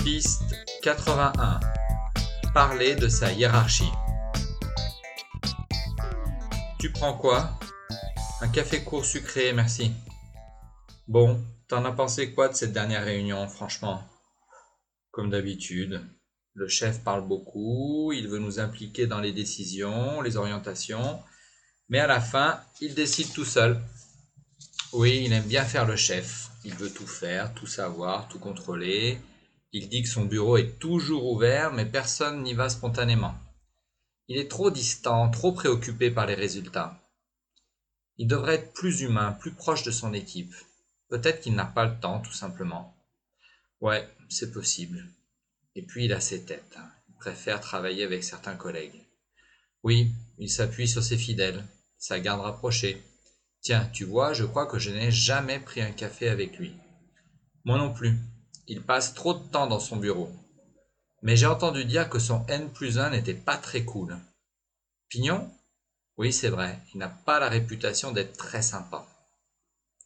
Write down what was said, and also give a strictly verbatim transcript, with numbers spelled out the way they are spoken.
Piste quatre-vingt-un. Parler de sa hiérarchie. Tu prends quoi? Un café court sucré, merci. Bon, t'en as pensé quoi de cette dernière réunion, franchement? Comme d'habitude, le chef parle beaucoup, il veut nous impliquer dans les décisions, les orientations, mais à la fin, il décide tout seul. Oui, il aime bien faire le chef. Il veut tout faire, tout savoir, tout contrôler. Il dit que son bureau est toujours ouvert, mais personne n'y va spontanément. Il est trop distant, trop préoccupé par les résultats. Il devrait être plus humain, plus proche de son équipe. Peut-être qu'il n'a pas le temps, tout simplement. Ouais, c'est possible. Et puis il a ses têtes. Il préfère travailler avec certains collègues. Oui, il s'appuie sur ses fidèles, sa garde rapprochée. Tiens, tu vois, je crois que je n'ai jamais pris un café avec lui. Moi non plus. Il passe trop de temps dans son bureau. Mais j'ai entendu dire que son N plus un n'était pas très cool. Pignon? Oui, c'est vrai, il n'a pas la réputation d'être très sympa.